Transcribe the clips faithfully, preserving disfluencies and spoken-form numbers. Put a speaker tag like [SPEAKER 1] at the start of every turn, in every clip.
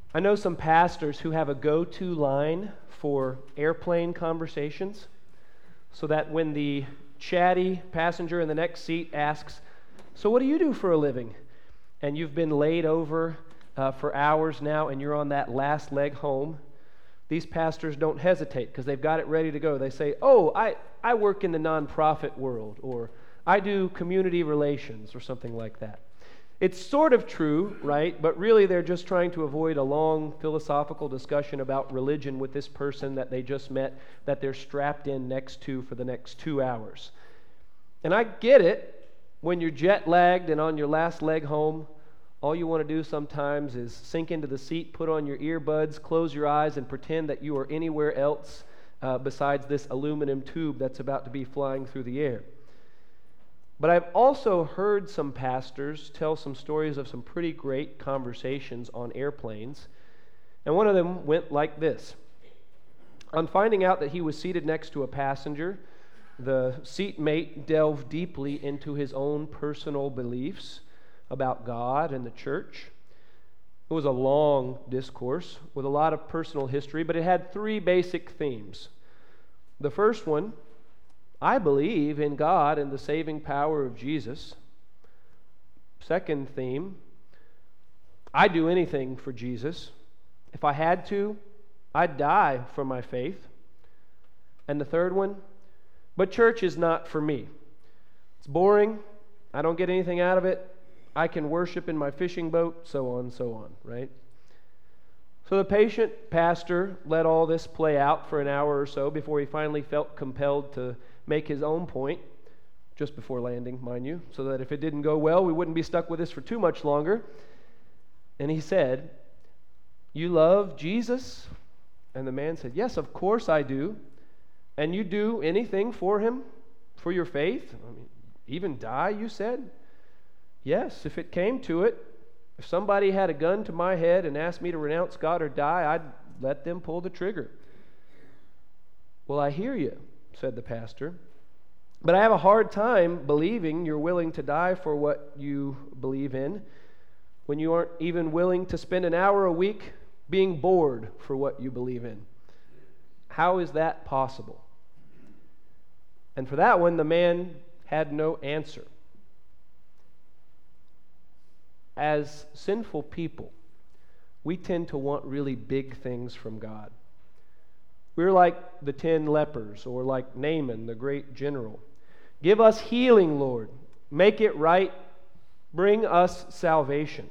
[SPEAKER 1] I know some pastors who have a go-to line for airplane conversations, so that when the chatty passenger in the next seat asks, "So what do you do for a living?" and you've been laid over uh, for hours now and you're on that last leg home, these pastors don't hesitate because they've got it ready to go. They say, "Oh, I, I work in the nonprofit world," or "I do community relations," or something like that. It's sort of true, right? But really they're just trying to avoid a long philosophical discussion about religion with this person that they just met, that they're strapped in next to for the next two hours. And I get it. When you're jet lagged and on your last leg home, all you want to do sometimes is sink into the seat, put on your earbuds, close your eyes, and pretend that you are anywhere else uh, besides this aluminum tube that's about to be flying through the air. But I've also heard some pastors tell some stories of some pretty great conversations on airplanes. And one of them went like this. On finding out that he was seated next to a passenger, the seatmate delved deeply into his own personal beliefs about God and the church. It was a long discourse with a lot of personal history, but it had three basic themes. The first one, I believe in God and the saving power of Jesus. Second theme, I do anything for Jesus. If I had to, I'd die for my faith. And the third one, but church is not for me. It's boring. I don't get anything out of it. I can worship in my fishing boat, so on and so on, right? So the patient pastor let all this play out for an hour or so before he finally felt compelled to make his own point, just before landing, mind you, so that if it didn't go well, we wouldn't be stuck with this for too much longer. And he said, "You love Jesus?" And the man said, "Yes, of course I do." "And you do anything for him, for your faith? I mean, even die, you said?" "Yes, if it came to it. If somebody had a gun to my head and asked me to renounce God or die, I'd let them pull the trigger." "Well, I hear you," said the pastor, "but I have a hard time believing you're willing to die for what you believe in when you aren't even willing to spend an hour a week being bored for what you believe in. How is that possible?" And for that one, the man had no answer. As sinful people, we tend to want really big things from God. We're like the ten lepers, or like Naaman, the great general. "Give us healing, Lord. Make it right. Bring us salvation."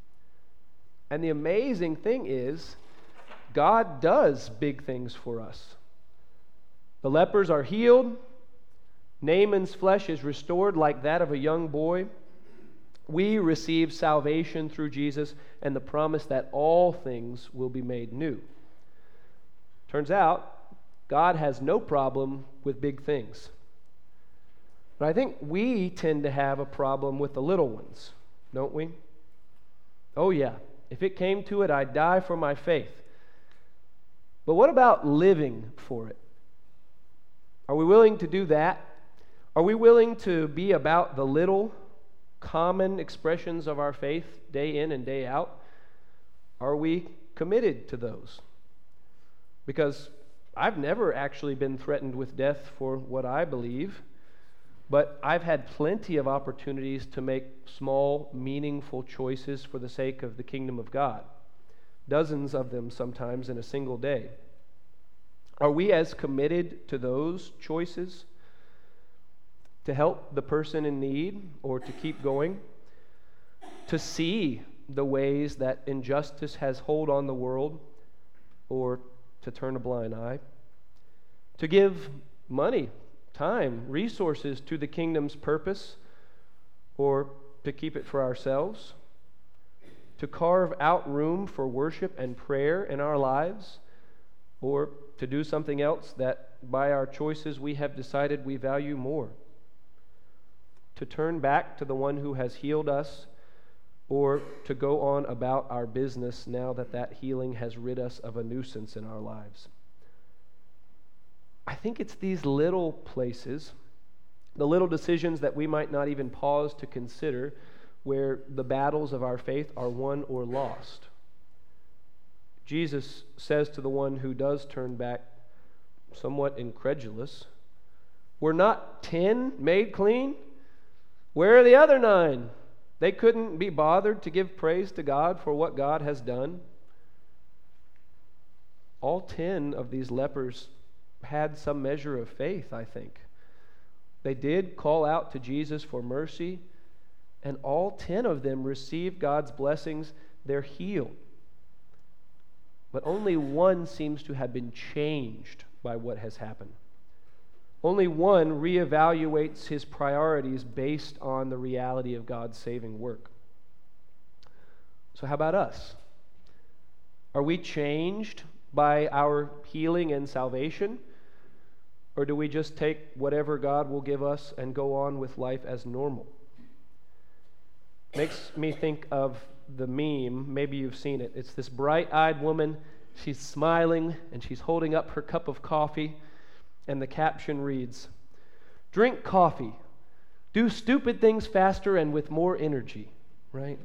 [SPEAKER 1] And the amazing thing is, God does big things for us. The lepers are healed. Naaman's flesh is restored like that of a young boy. We receive salvation through Jesus and the promise that all things will be made new. Turns out, God has no problem with big things. But I think we tend to have a problem with the little ones, don't we? "Oh yeah, if it came to it, I'd die for my faith." But what about living for it? Are we willing to do that? Are we willing to be about the little, common expressions of our faith day in and day out? Are we committed to those? Because I've never actually been threatened with death for what I believe, but I've had plenty of opportunities to make small, meaningful choices for the sake of the kingdom of God. Dozens of them sometimes in a single day. Are we as committed to those choices? To help the person in need, or to keep going? To see the ways that injustice has hold on the world, or to turn a blind eye? To give money, time, resources to the kingdom's purpose, or to keep it for ourselves? To carve out room for worship and prayer in our lives, or to do something else that by our choices we have decided we value more? To turn back to the one who has healed us, or to go on about our business now that that healing has rid us of a nuisance in our lives? I think it's these little places, the little decisions that we might not even pause to consider, where the battles of our faith are won or lost. Jesus says to the one who does turn back, somewhat incredulous, "Were not ten made clean? Where are the other nine?" They couldn't be bothered to give praise to God for what God has done. All ten of these lepers had some measure of faith, I think. They did call out to Jesus for mercy, and all ten of them received God's blessings. They're healed. But only one seems to have been changed by what has happened. Only one reevaluates his priorities based on the reality of God's saving work. So how about us? Are we changed by our healing and salvation? Or do we just take whatever God will give us and go on with life as normal? Makes me think of the meme, maybe you've seen it. It's this bright-eyed woman. She's smiling and she's holding up her cup of coffee, and the caption reads, "Drink coffee, do stupid things faster and with more energy," right?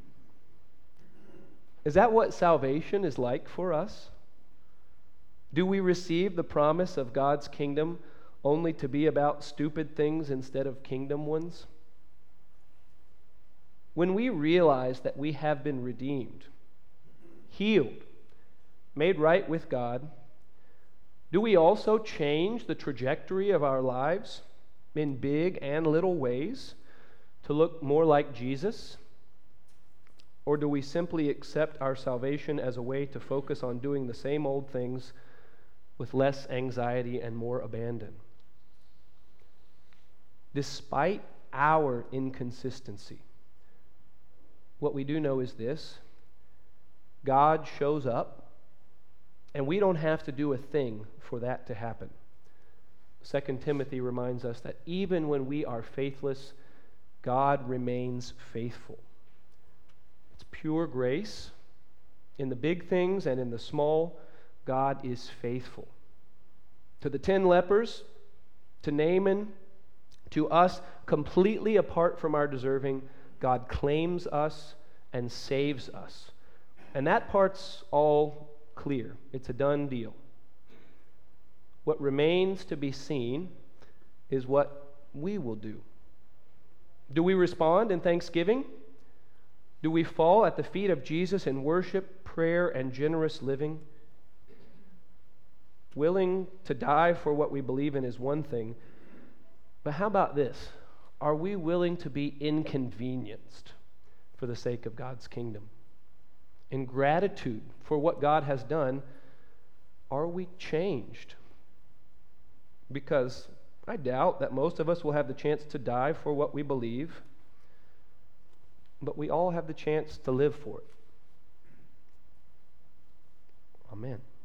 [SPEAKER 1] Is that what salvation is like for us? Do we receive the promise of God's kingdom only to be about stupid things instead of kingdom ones? When we realize that we have been redeemed, healed, made right with God, do we also change the trajectory of our lives in big and little ways to look more like Jesus? Or do we simply accept our salvation as a way to focus on doing the same old things with less anxiety and more abandon? Despite our inconsistency, what we do know is this: God shows up, and we don't have to do a thing for that to happen. Second Timothy reminds us that even when we are faithless, God remains faithful. It's pure grace. In the big things and in the small, God is faithful. To the ten lepers, to Naaman, to us, completely apart from our deserving, God claims us and saves us. And that part's all clear. It's a done deal. What remains to be seen is what we will do. Do we respond in thanksgiving? Do we fall at the feet of Jesus in worship, prayer, and generous living? Willing to die for what we believe in is one thing, but how about this? Are we willing to be inconvenienced for the sake of God's kingdom? In gratitude for what God has done, are we changed? Because I doubt that most of us will have the chance to die for what we believe, but we all have the chance to live for it. Amen.